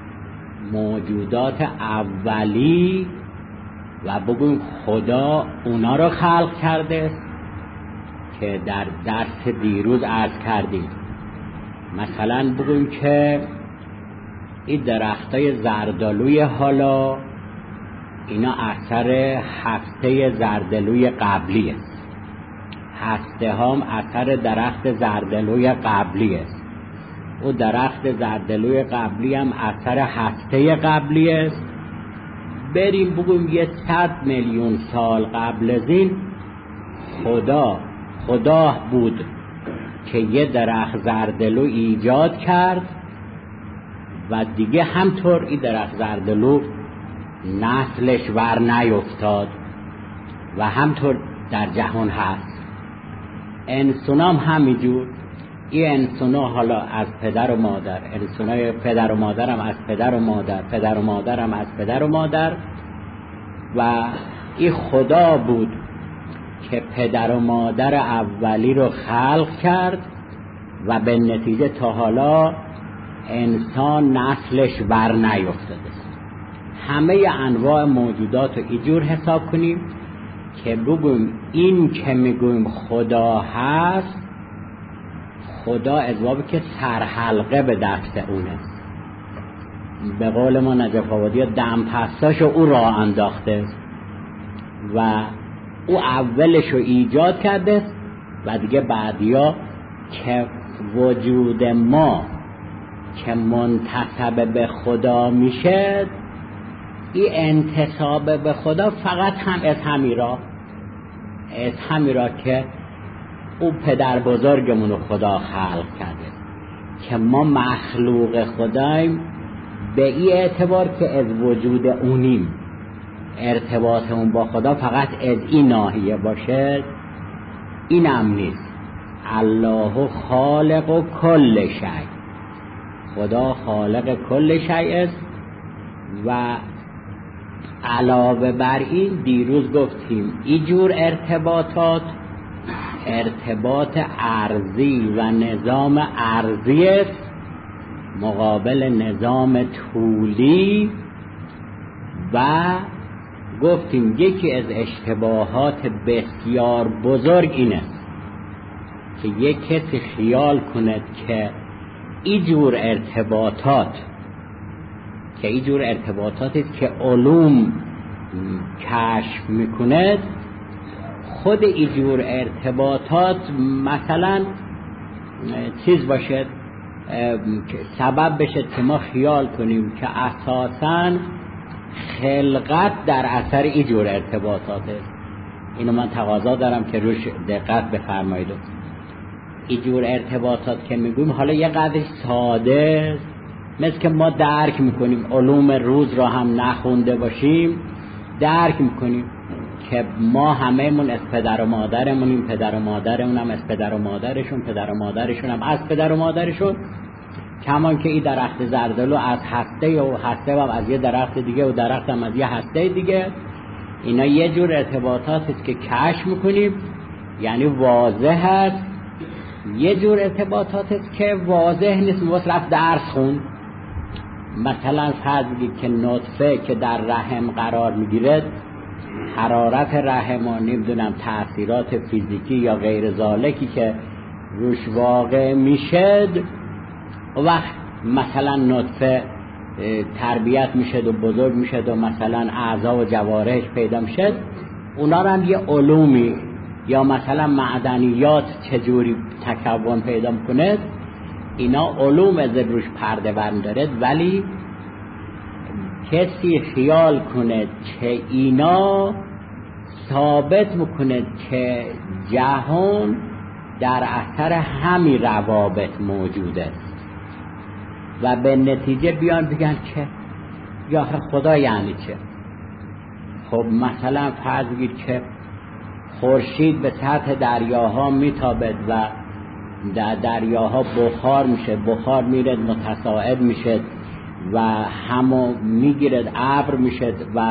موجودات اولی و بگویم خدا اونا رو خلق کرده که در درس دیروز عرض کردیم. مثلا بگویم که این درختای زردالوی حالا اینا اثر هسته زردالوی قبلی است، هسته هم اثر درخت زردالوی قبلی است، او درخت زردالوی قبلی هم اثر هسته قبلی است. بریم بگویم یه صد میلیون سال قبل از این خدا خدا بود که یه درخت زردالو ایجاد کرد و دیگه همطور این درخت زردالو نسلش ور نیفتاد و همطور در جهان هست. انسانام همینجور، این انسانا حالا از پدر و مادر، انسانای پدر و مادرم از پدر و مادر، پدر و مادرم از پدر و مادر، و این خدا بود که پدر و مادر اولی رو خلق کرد و به نتیجه تا حالا انسان نسلش بر نیفتاده. همه انواع موجودات رو اینجور حساب کنیم که بگویم این که میگویم خدا هست، خدا از بابی که سرحلقه به دست اونه، به قول ما نجف آبادی ها دم پستاشو او را انداخته و او اولشو ایجاد کرده و دیگه بعدیا که وجود ما که منتسب به خدا میشه، این انتساب به خدا فقط هم از همیرا از همیرا که او پدر بزرگمونو خدا خلق کرده که ما مخلوق خداییم، به این اعتبار که از وجود اونیم، ارتباطمون با خدا فقط از این ناحیه باشه. اینم نیست، الله خالق و کل شیء، خدا خالق کل شیء است. و علاوه بر این دیروز گفتیم اینجور ارتباطات ارتباط ارضی و نظام ارضی است مقابل نظام طولی، و گفتیم یکی از اشتباهات بسیار بزرگ اینه که یک کسی خیال کند که اینجور ارتباطات که اینجور ارتباطاتی که علوم کشف میکند، خود اینجور ارتباطات مثلا چیز باشد سبب بشه که ما خیال کنیم که اساساً خلقت در اثر اینجور ارتباطات است. اینو من تقاضا دارم که روش دقت بفرمایید. اینجور ارتباطات که میگویم حالا یه قدر ساده، مثل که ما درک میکنیم علوم روز را هم نخونده باشیم، درک میکنیم که ما همه من از پدر و مادرمونیم، پدر و مادرمون هم از پدر و مادرشون، پدر و مادرشون هم از پدر و مادرشون، کمان که این درخت زردالو از هسته و هسته و از یه درخت دیگه و درخت هم از یه هسته دیگه. اینا یه جور ارتباطات است که کشف میکنیم، یعنی واضح هست. یه جور ارتباطات است که واضح نیست، واسه رفت درس خون. مثلا فرض بگید که نطفه که در رحم قرار میگیره، حرارت رحم و نمیدونم تأثیرات فیزیکی یا غیر ذالکی که روش واقع میشه، وقت مثلا نطفه تربیت میشه و بزرگ میشه و مثلا اعضا و جوارحش پیدا میشه، اونا رو هم یه علومی یا مثلا معدنیات چجوری تکون پیدا میکنه، اینا علوم از روش پرده برمی‌داره. ولی کسی خیال کنه که اینا ثابت میکنه که جهان در اثر همین روابط موجوده و به نتیجه بیان بگن که یا خدا یعنی چه؟ خب مثلا فرض بگید که خورشید به سطح دریاها میتابد و در دریاها بخار میشه، بخار میره متصاعد میشه و همو میگیرد، ابر میشه و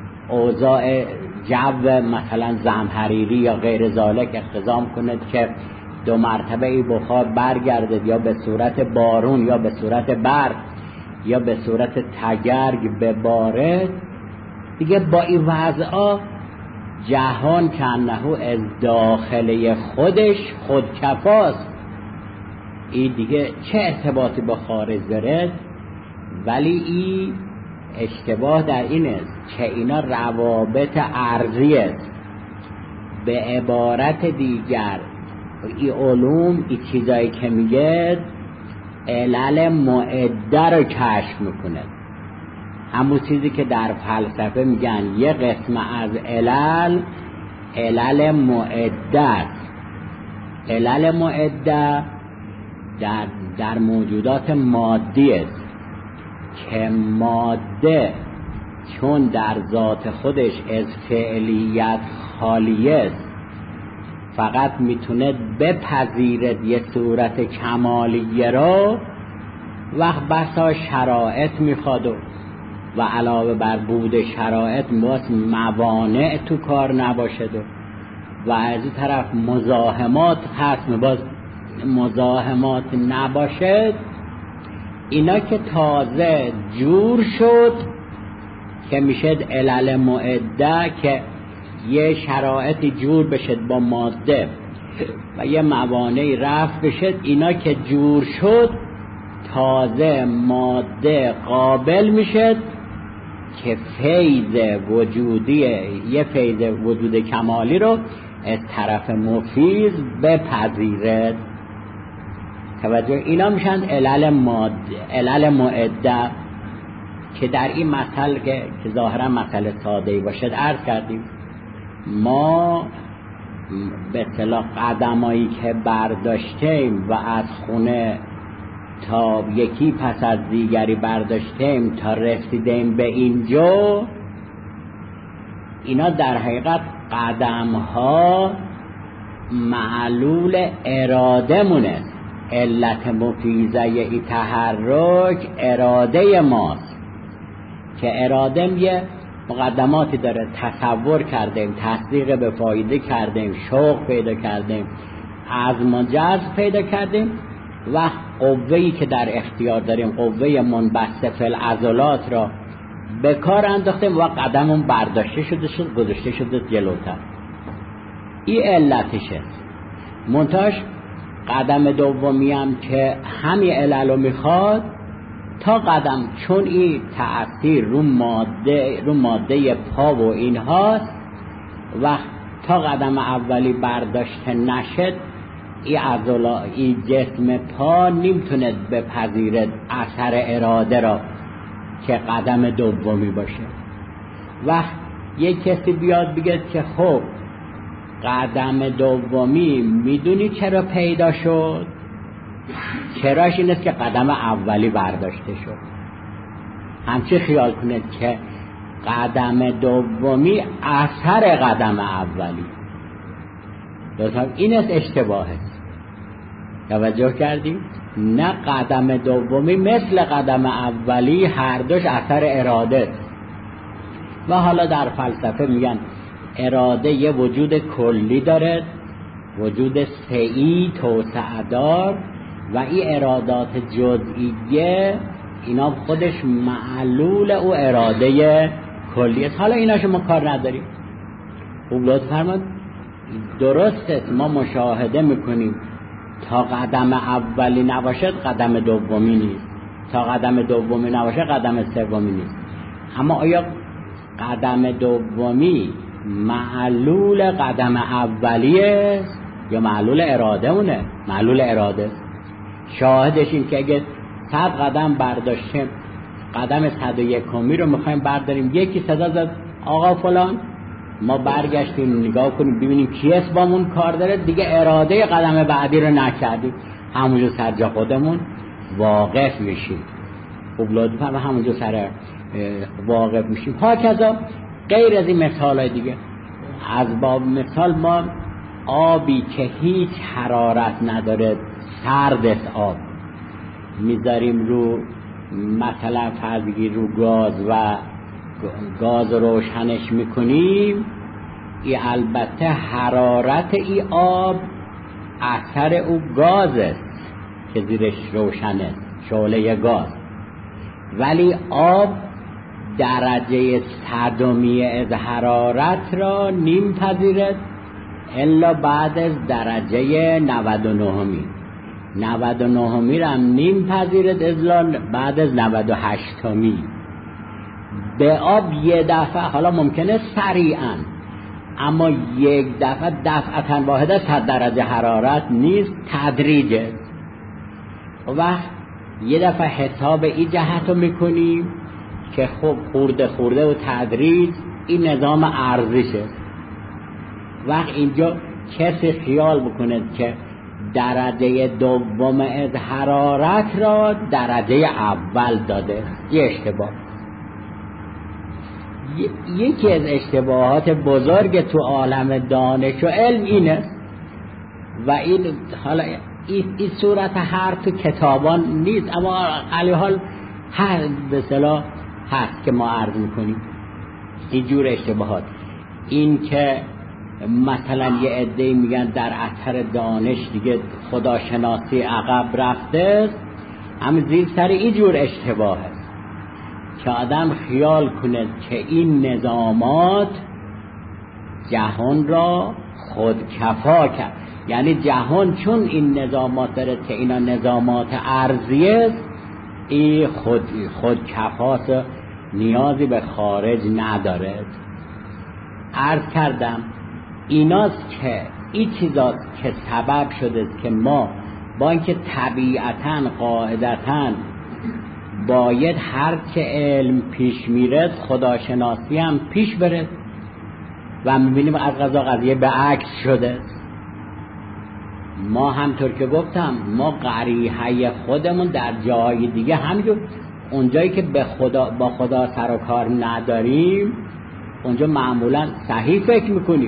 اوضاع جو مثلا زمهریری یا غیر ذالک اقتضا کند که دو مرتبه ای بخار برگردد یا به صورت بارون یا به صورت برق یا به صورت تگرگ ببارد. دیگه با این وضعا جهان کانه از داخله خودش خودکفاست. این دیگه چه ارتباطی با خارج داره؟ ولی این اشتباه در این است که اینا روابط ارضی است. به عبارت دیگر این علوم، این چیزایی که میگه علل معده رو کشف میکنه. همون چیزی که در فلسفه میگن یه قسم از علل علل معده است. علل معده در, در موجودات مادی است که ماده چون در ذات خودش از فعلیت خالی است، فقط میتونه بپذیرد یه صورت کمالیه رو وقت بسا شرایط میخواد و و علاوه بر بود شرایط باز موانع تو کار نباشد و و از این طرف مزاحمات هست باز مزاحمات نباشد. اینا که تازه جور شد که میشد علل معده که یه شرایطی جور بشد با ماده و یه موانعی رفت بشد. اینا که جور شد تازه ماده قابل میشد که فیض وجودی یه فیض وجود کمالی رو از طرف مفیض بپذیرد. توجه، اینا میشن علل ماده، علل معده که در این مسئله که ظاهرا مسئله ساده‌ای باشد عرض کردیم. ما به اصطلاح قدمایی که برداشتیم و از خونه تا یکی پس از دیگری برداشتیم تا رسیدیم به اینجا، اینا در حقیقت قدم ها معلول اراده مونه. علت مفیزه ای تحرک اراده ماست که اراده یه مقدماتی داره. تصور کردیم، تصدیق به فایده کردیم، شوق پیدا کردیم، عزم و جذب پیدا کردیم و قوه‌ای که در اختیار داریم، قوه منبث فی العضلات را به کار انداختیم و قدمون برداشته شده شد گذاشته شده جلوتر. این علتش است. منتاش قدم دومی هم که همین علل رو میخواد تا قدم، چون این تأثیر رو ماده رو ماده پا و اینهاست و تا قدم اولی برداشته نشد این عضلا این جسم پا نمیتونه بپذیرد اثر اراده را که قدم دومی باشه. و یک کسی بیاد بگه که خب قدم دومی میدونی چرا پیدا شد؟ چراش این است که قدم اولی برداشته شد. همچه خیال کنید که قدم دومی اثر قدم اولی. دوستان این است اشتباهه. توجه کردیم؟ نه، قدم دومی مثل قدم اولی هر دوش اثر اراده است. و حالا در فلسفه میگن اراده یه وجود کلی داره، وجود سعی توسعه دار، و این ارادات جزئیه اینا خودش معلول او اراده کلی است. حالا اینا شما کار نداریم. خوب لطف فرمایید. درست است، ما مشاهده میکنیم تا قدم اولی نباشد قدم دومی نیست، تا قدم دومی نباشد قدم سومی نیست. اما آیا قدم دومی معلول قدم اولی است یا معلول اراده اونه؟ معلول اراده است. شاهدش این که اگه صد قدم برداشتیم قدم صد و یکمی رو میخوایم برداریم، یکی صدا زد آقا فلان، ما برگشتیم نگاه کنیم ببینیم کی اسممون کار داره، دیگه اراده قدم بعدی رو نکردیم، همونجا سر جا خودمون واقف میشیم. خب لطفا همونجا سر واقف میشیم. هاکذا غیر از این مثال های دیگه از باب مثال ما آبی که هیچ حرارت نداره، سرد است آب، میذاریم رو مثلا فرض بگیر رو گاز و گاز روشنش میکنیم، ای البته حرارت ای آب اثر او گاز است که زیرش روشنه، شعله گاز، ولی آب درجه صدمی از حرارت را نیم پذیرد الا بعد از درجه نود و نهمی. نود و نهمی را هم نیم پذیرد الا بعد از نود و هشتمی. به آب یه دفعه، حالا ممکنه سریعا، اما یک دفعه دفعتا واحده صد درجه حرارت نیست، تدریجه. و یه دفعه حساب این جهت رو میکنیم که خب خورده خورده و تدریج این نظام ارزشه. وقت اینجا کسی خیال بکنه که درجه دوم از حرارت را درجه اول داده، یه اشتباه. یکی از اشتباهات بزرگ تو عالم دانش و علم اینه و این حالا این, این صورت حرف تو کتابان نیست، اما علی حال هر به اصطلاح هست که ما عرض میکنیم این جور اشتباهات. این که مثلا یه عده‌ای میگن در اثر دانش دیگه خداشناسی عقب رفته، هم زیر سر این جور اشتباه است که آدم خیال کنه که این نظامات جهان را خودکفا کرد. یعنی جهان چون این نظامات داره که اینا نظامات ارضیه، این خود خودکفاست، نیازی به خارج نداره. عرض کردم ایناست که این چیزاست که سبب شده که ما با اینکه طبیعتاً قاعدتاً باید هر که علم پیش میره خداشناسی هم پیش بره و میبینیم از قضا قضیه به عکس شده. ما همطور که گفتم ما قریحه خودمون در جای دیگه همینجور، اونجایی که به خدا با خدا سر و کار نداریم اونجا معمولا صحیح فکر میکنیم.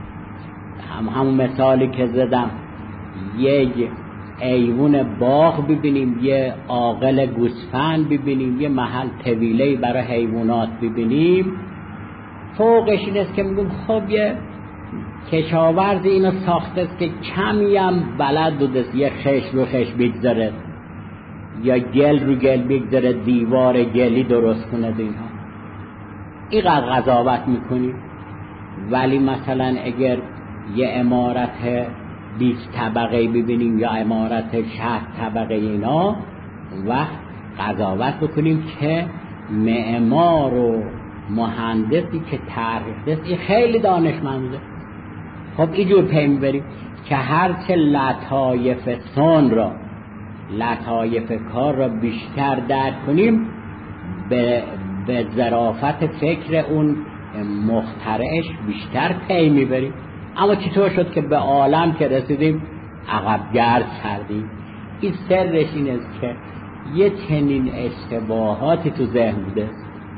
هم همون مثالی که زدم، یه ایوون باغ ببینیم، یه عاقل گوسفند ببینیم، یه محل طویله برای حیوانات ببینیم، فوقش این است که میگم خب یه کشاورز اینو ساخته است که کمی هم بلد بوده یه خش رو خش بگذاره یا گل رو گل بگذاره، دیوار گلی درست کنه. اینها اینقدر قضاوت میکنیم. ولی مثلا اگر یه عمارت بیست طبقه ببینیم یا عمارت شصت طبقه، اینا وقت قضاوت بکنیم که معمار و مهندسی که طرح کرده این خیلی دانشمنده. خب اینجور پی میبریم که هرچه لطایف سن را، لطایف کار را بیشتر درک کنیم، به به ظرافت فکر اون مخترعش بیشتر پی میبریم. اما چطور شد که به عالم که رسیدیم عقب گرد کردیم؟ این سرش این است که یه چنین اشتباهاتی تو ذهن بوده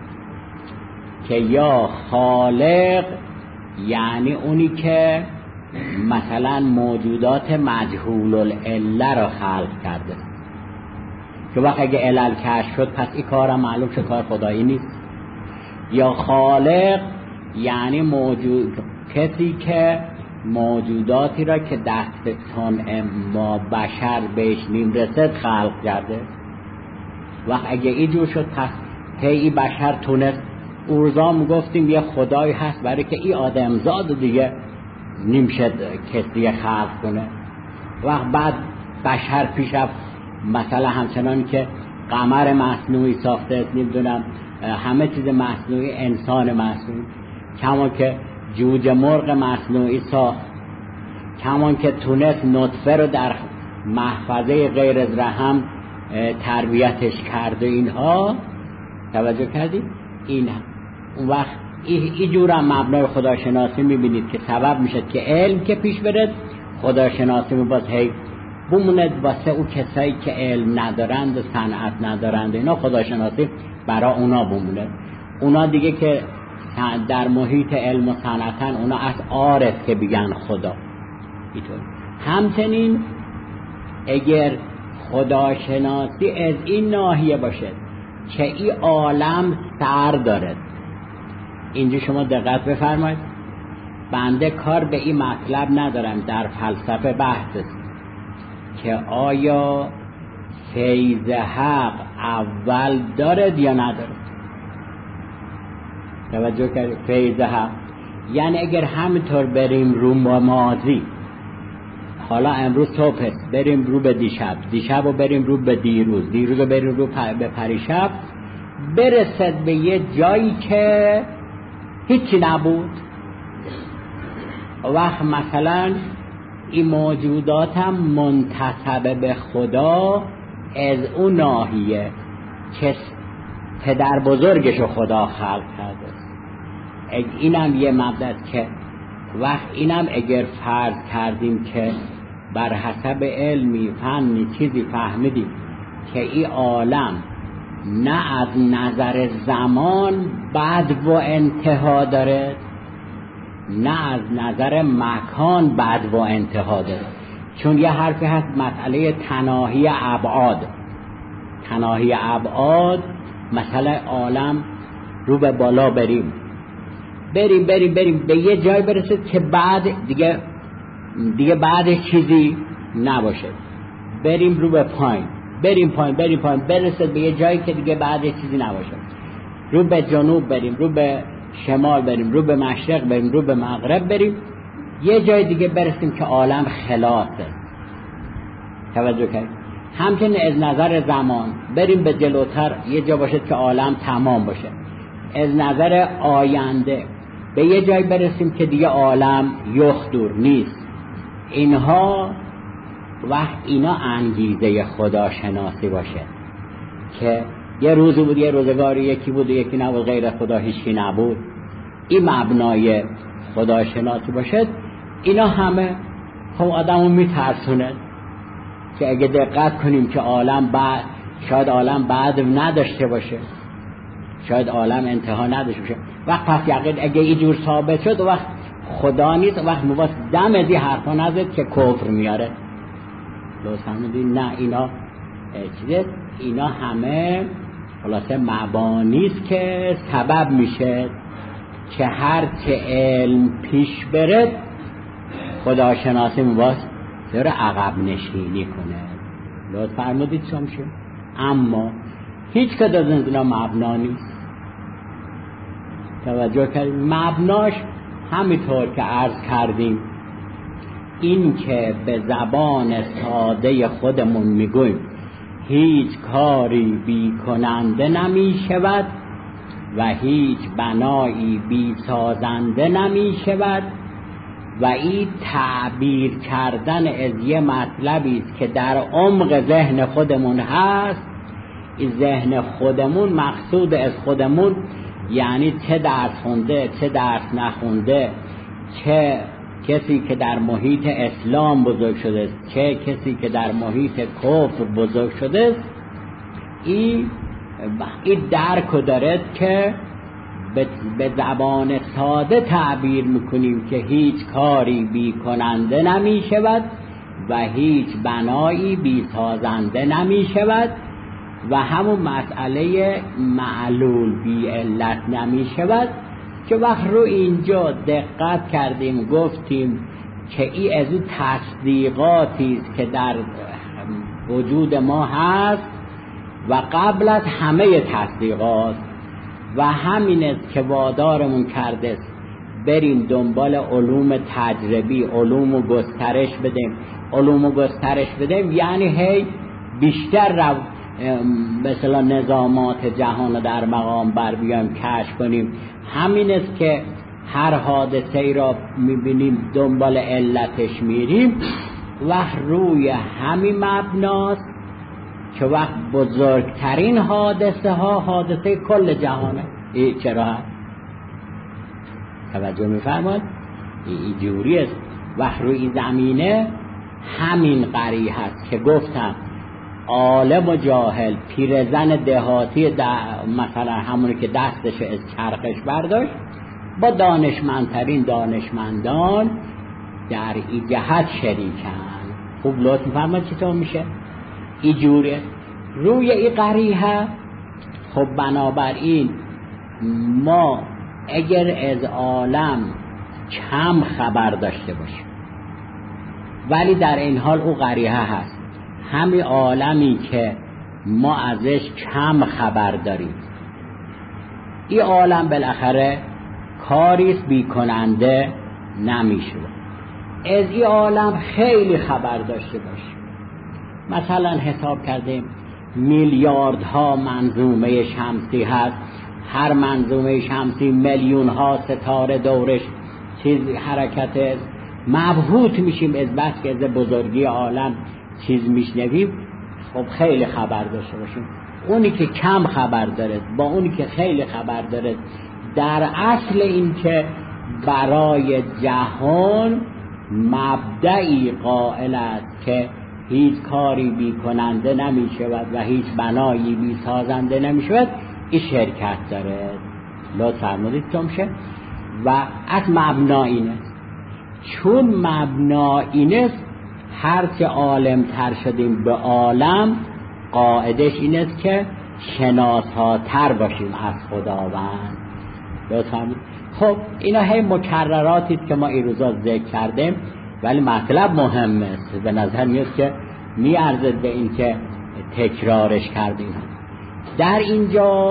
که یا خالق یعنی اونی که مثلا موجودات مجهول العله را خلق کرده، که وقت اگه علل کشف شد پس این کارم معلوم شد کار خدایی نیست. یا خالق یعنی موجود کسی که موجوداتی را که دست صنع ما بشر بهش نیم رسد خلق کرده. وقت اگه اینجور شد پس ای بشر تونست، ارزام گفتیم یه خدایی هست برای که این آدمزاد دیگه نیم شد کسی خلق کنه. وقت بعد بشر پیش رفت، مثلا همچنان که قمر مصنوعی ساخته است، نمیدونم همه چیز مصنوعی، انسان مصنوعی، کما که جوجه مرغ مصنوعی ساخت، کما که تونست نطفه رو در محفظه غیر از رحم تربیتش کرد و اینها. توجه کردید؟ این اون وقت این جور هم مبنای خداشناسی میبینید که سبب میشه که علم که پیش برد، خداشناسی باز هی بموند واسه او کسایی که علم ندارند و صنعت ندارند، اینا خداشناسی برای اونا بمونه. اونا دیگه که در محیط علم و صنعتن اونا از عارف که بگن خدا. اینطور همچنین اگر خداشناسی از این ناحیه باشه که این عالم سر دارد، اینجا شما دقت بفرمایید، بنده کار به این مطلب ندارم در فلسفه بحث است که آیا فیض حق اول دارد یا ندارد. توجه کنید، فیض حق یعنی اگر همینطور بریم رو ماضی، حالا امروز صبح است، بریم رو به دیشب، دیشب رو بریم رو به دیروز، دیروز رو بریم رو به پریشب، برسد به یه جایی که هیچی نبود. وقت مثلا این موجودات هم منتسب به خدا از اون ناحیه که پدر بزرگشو خدا خلق کرده. اینم یه مبدأ که وقت اینم اگر فرض کردیم که بر حسب علمی فنی چیزی فهمیدیم که این عالم نه از نظر زمان بعد و انتها داره، نه از نظر مکان بعد و انتها داره. چون یه حرفی هست مسئله تناهی ابعاد. تناهی ابعاد مثلا عالم رو به بالا بریم بریم بریم بریم به یه جای برسه که بعد دیگه دیگه بعد چیزی نباشه، بریم رو به پایین، بریم پایین بریم پایین برسه به یه جایی که دیگه بعد چیزی نباشه، رو به جنوب بریم، رو به شمال بریم، رو به مشرق بریم، رو به مغرب بریم، یه جای دیگه برسیم که عالم خلاصه. توجه کنید. همچنین از نظر زمان بریم به جلوتر، یه جا باشه که عالم تمام باشه. از نظر آینده به یه جای برسیم که دیگه عالم یخ دور نیست. اینها وقت اینا انگیزه خداشناسی باشه که یه روزی بود، یه روزگاری یکی بود یکی نبود، غیر خدا هیچی نبود. این مبنای خداشناسی باشه. اینا همه خب آدمو میترسونه که اگه دقت کنیم که عالم بعد، شاید عالم بعد نداشته باشه، شاید عالم انتها نداشته باشه. وقت پس یقین اگه اینجور ثابت شد وقت خدا نیست، وقت مواس دم از این حرفا نزد که کفر میاره. لو سمودین نه، اینا چیزه، اینا همه خلاصه مبانیست که سبب میشه که هر چه علم پیش بره خداشناسی مواس داره عقب نشینی کنه. لو فرمودید چون اما هیچ کدوم از اینا مبنا نیست. توجه کردیم. مبناش همینطور که عرض کردیم این که به زبان ساده خودمون میگویم هیچ کاری بی کننده نمی شود و هیچ بنایی بی سازنده نمی شود و این تعبیر کردن از یه مطلبی است که در عمق ذهن خودمون هست. این ذهن خودمون مقصود از خودمون یعنی چه درس خونده چه درس نخونده، چه کسی که در محیط اسلام بزرگ شده است چه کسی که در محیط کفر بزرگ شده است، این این درک دارد که به زبان ساده تعبیر میکنیم که هیچ کاری بی کننده نمی شود و هیچ بنایی بی سازنده نمی شود و همون مسئله معلول بی علت نمی شود که وقت رو اینجا دقت کردیم گفتیم که این از اون تصدیقاتی است که در وجود ما هست و قبل از همه تصدیقات و همین است که وادارمون کرده است بریم دنبال علوم تجربی، علوم و گسترش بدیم. علوم و گسترش بدیم یعنی هی بیشتر رو مثلا نظامات جهان رو در مقام بر بیایم کشف کنیم. همین است که هر حادثه ای را میبینیم دنبال علتش میریم و روی همین مبناست که وقت بزرگترین حادثه ها حادثه کل جهانه. این چرا هست؟ توجه میفرماد؟ این جوری است. وقت روی زمینه همین قریه هست که گفتم عالم و جاهل، پیرزن دهاتی مثلا همونی که دستش از چرخش برداشت با دانشمندترین دانشمندان در این جهت شریکن. خوب لطف می‌فرمایید چطور میشه این جوره روی این قریحه. خب بنابراین ما اگر از عالم کم خبر داشته باشیم ولی در این حال او قریحه هست، همین عالمی که ما ازش کم خبر داریم، این عالم بالاخره کاریست بی کننده نمیشه. از این عالم خیلی خبر داشته باشیم، مثلا حساب کردیم میلیاردها منظومه شمسی هست، هر منظومه شمسی میلیون ها ستاره دورش چیز حرکت، مبهوت میشیم از بس که از بزرگی عالم چیز میشنویم. خب خیلی خبر داشته باشیم. اونی که کم خبر داره با اونی که خیلی خبر داره، در اصل این که برای جهان مبدعی قائل است که هیچ کاری بی کننده نمی شود و هیچ بنایی بی سازنده نمی شود، این شرکت داره. لطف فرمودید تمشه و از مبنا اینه. چون مبنا اینه، هرچه عالم تر شدیم به عالم، قاعدش این است که شناسا تر باشیم از خداوند. لطف فرمودید. خب اینا هی مکرراتی است که ما این روزا ذکر کردیم، ولی مطلب مهم است. به نظر میاد که میارزه به این که تکرارش کردیم. در اینجا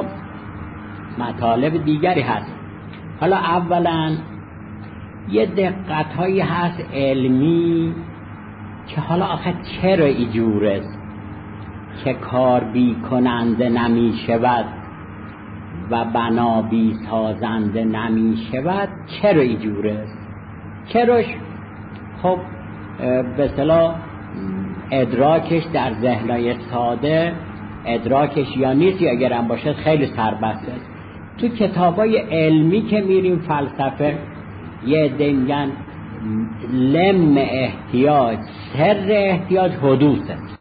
مطالب دیگری هست. حالا اولا یه دقت هایی هست علمی که حالا آخه چرا اینجور است که کار بی کننده نمی شود و بنا بی سازنده نمی شود؟ چرا اینجور است؟ چراش؟ خب به اصطلاح ادراکش در ذهنای ساده ادراکش یا نیست یا اگرم باشه خیلی سربسته است. تو کتابای علمی که میریم فلسفه، یه عده میگن لم احتیاج، سر احتیاج حدوثه.